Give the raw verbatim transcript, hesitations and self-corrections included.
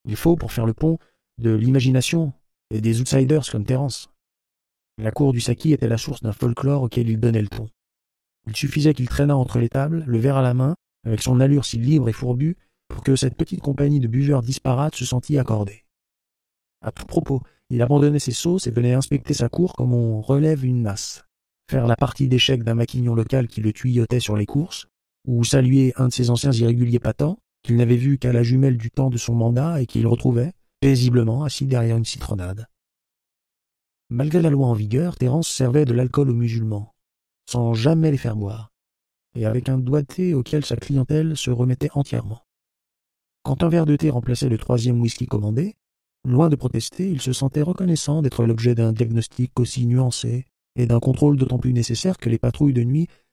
Il faut pour faire le pont de l'imagination et des outsiders comme Terence. La cour du Saki était la source d'un folklore auquel il donnait le ton. Il suffisait qu'il traînât entre les tables, le verre à la main, avec son allure si libre et fourbue, pour que cette petite compagnie de buveurs disparates se sentît accordée. À tout propos, il abandonnait ses sauces et venait inspecter sa cour comme on relève une nasse, faire la partie d'échecs d'un maquignon local qui le tuyautait sur les courses, ou saluer un de ses anciens irréguliers patents, qu'il n'avait vu qu'à la jumelle du temps de son mandat et qu'il retrouvait, paisiblement assis derrière une citronnade. Malgré la loi en vigueur, Terence servait de l'alcool aux musulmans, sans jamais les faire boire, et avec un doigté auquel sa clientèle se remettait entièrement. Quand un verre de thé remplaçait le troisième whisky commandé, loin de protester, il se sentait reconnaissant d'être l'objet d'un diagnostic aussi nuancé et d'un contrôle d'autant plus nécessaire que les patrouilles de nuit